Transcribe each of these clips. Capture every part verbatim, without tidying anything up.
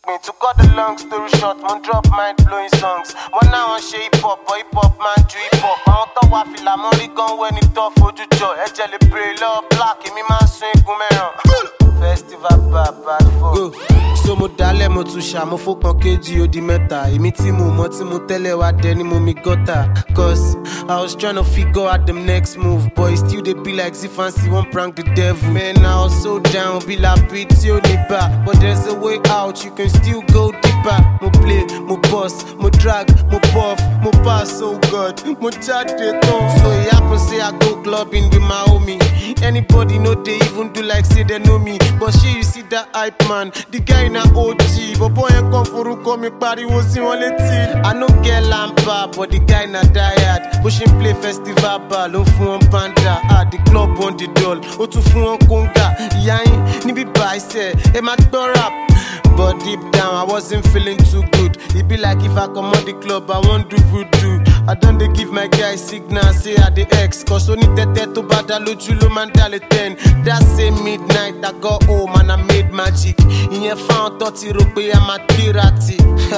pin. To cut the long story short, mo drop mind blowing songs. Wọ́n náà wọ́n ṣe hip hop, but hip hop máa ń ju hip hop. Àwọn tó wá fìlà mọ́rí gan wẹ́ni tó fojú jọ. Ẹ̀jẹ̀ lè pray lọ́wọ́ black, èmi máa ń sun igun mẹ́ràn. Festival bad bad for. Go. So mo dalẹ̀ mo tún ṣà mo fọ́kàn kejì ó di mẹ́ta. Èmi tí mo mọ̀ tí mo tẹ́lẹ̀ wá dẹ ni mo mi gọ́tà. Cause I was trying to figure out the next move. But it still dey be like Zifancy won't prank the devil. Man, I was so down, be like beat till the bar. But there's a way out, you can still go deeper. Mo play, mo boss, mo drag, mo puff, mo pass, oh God. Mo chat the tongue. So it happens say I go clubbing with my homie. Anybody know they even do like say they know me. But she you see that hype man, the guy in a O G. But boy ain't come for who me party was in one letty. I no get lampa, but the guy na diet. But she play festival ball, on fun panda. Ah, the club on the doll. O tu fun conga. Yain, ni bi by say, e ma rap. But deep down, I wasn't feeling too good. It be like if I come on the club, I won't do voodoo. I don't dey give my guy signal, say I the X. Cause only tete to bada lojulo man dale ten. That same midnight, I got home and I made magic. In your found thirty rupees, I'm a pirati.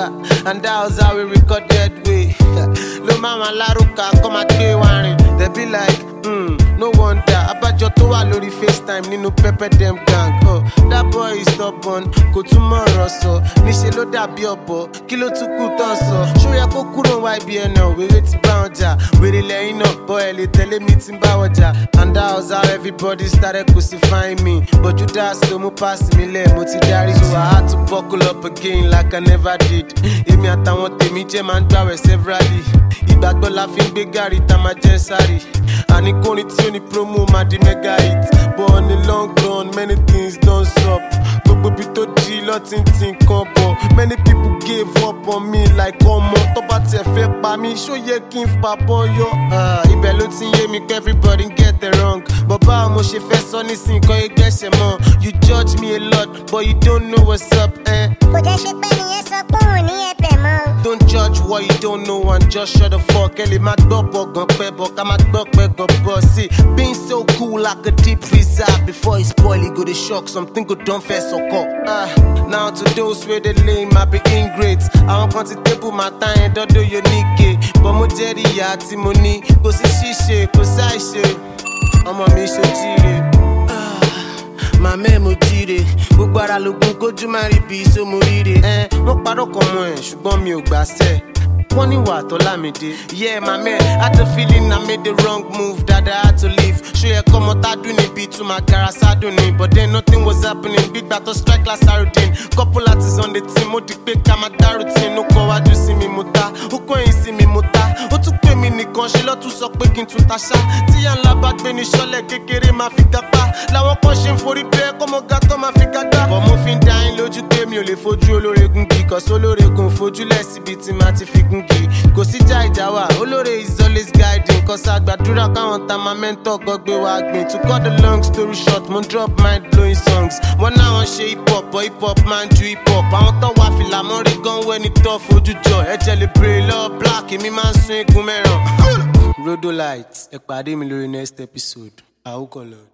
And that was how we recorded way. Lo mama laruka, come at day one. They be like, hmm, no wonder. Abajo to wa lori FaceTime, ninu pepper them gang. Oh, that boy is stubborn, go tomorrow so. Nishe lo dabi obo, kilo tuku tonso. Show ya ko kuro Y B N O, we wait bound ya. We really know, boy, le tele meeting bawaja. And that was how everybody started crucifying me. But you das to mo pass me le, mo ti dari. So I had to buckle up again like I never did. Emi atawon temi je man gbawe severally. Ìgbàgbọ́ la fi ń gbé gàrí tá máa jẹ́ sáré. Àní kórin tí ó ní promo máa di mega hit. But on the long run, many things don't stop. Gbogbo ibi tó di lọ́tìntìn kan bọ̀. Many people gave up on me like ọmọ. Tó bá tiẹ̀ fẹ́ pa mí, ṣó yẹ kí n fàbọ̀ yọ. Ibẹ̀ ló ti yé mi pé everybody get it wrong. But báwo mo ṣe fẹ́ sọ nísìnyí kan ẹgbẹ́sẹ̀ mọ́. You judge me a lot, but you don't know what's up. Eh? Kò jẹ́ ṣe pé nìyẹn sọ pé òun ní ẹ̀bẹ̀ mọ́. Don't judge what you don't know and just shut the fuck. Ẹ lè má gbọ́ bọ̀ gan pẹ́ bọ̀ ká má gbọ́ pẹ́ gan bọ̀ sí. Being so cool like a deep freezer. Before it spoil, it go dey shock. Something go don fẹ́ sọ̀kọ̀. Ah, now to those wey dey lame, I be ingrate. Àwọn kan ti table my time, dọ́dọ̀ yóò níke. But mo jẹ́rìí ìyá tí mo ní. Kò sí ṣíṣe, kò sáìṣe. Ọmọ mi ṣojíire. Màmá ẹ̀ mo jíire. Gbogbo ara lògùn kójú má rí bí iṣó mo ríre. Ẹ wọ́n parọ́ kan mọ́ ẹ̀ ṣùgbọ́n mi ò gbà sẹ́. Wọ́n ní wà tó lámìdé. Yeah, my man, I had the feeling I made the wrong move that I had to leave. Ṣé yẹ kọ́ mọ tá dùn níbi tún máa gara sádùn ni. But then nothing was happening. Big battle strike last Saturday. Couple artists on the team. Ó di pé ká máa dá routine. Ó kọ́ wájú sí mi mo ta. Ó kọ́ ẹ̀yìn sí mi mo ta. Ó tún pè mí nìkan ṣe lọ́tún sọ pé kí n tún ta ṣá. Tíyà ńlá bá gbé ní ṣọ́lẹ̀ kékeré máa fi gapá. Làwọn kan ṣe ń forí bẹ́ẹ̀ kọ́ mọ ga tó máa fi gàgbá. Bọ̀ mo fi ń dá yín lójú pé mi ò lè fojú olóore gungi. Cause olóore gun fojúlẹ̀ síbi tí màá ti fi gungi. Kò sí já ìjà wa, olóore is always guiding. Cause àgbàdúrà káwọn ta máa mẹ́ńtọ̀ gbọ́gbé wa gbìn. To cut the long story short, mo drop mind blowing songs. Wọ́n náà wọ́n ṣe hip hop, but hip hop máa ń ju hip hop. Àwọn tó wá fìlà mọ́rí gan wẹ́ni tó fojú jọ. Ẹ̀jẹ̀ lè pray lọ́wọ́ black, èmi máa ń sun igun mẹ́ràn. Rodolite, ẹ pàdé mi lórí next episode. Àwòkọ́ lọ.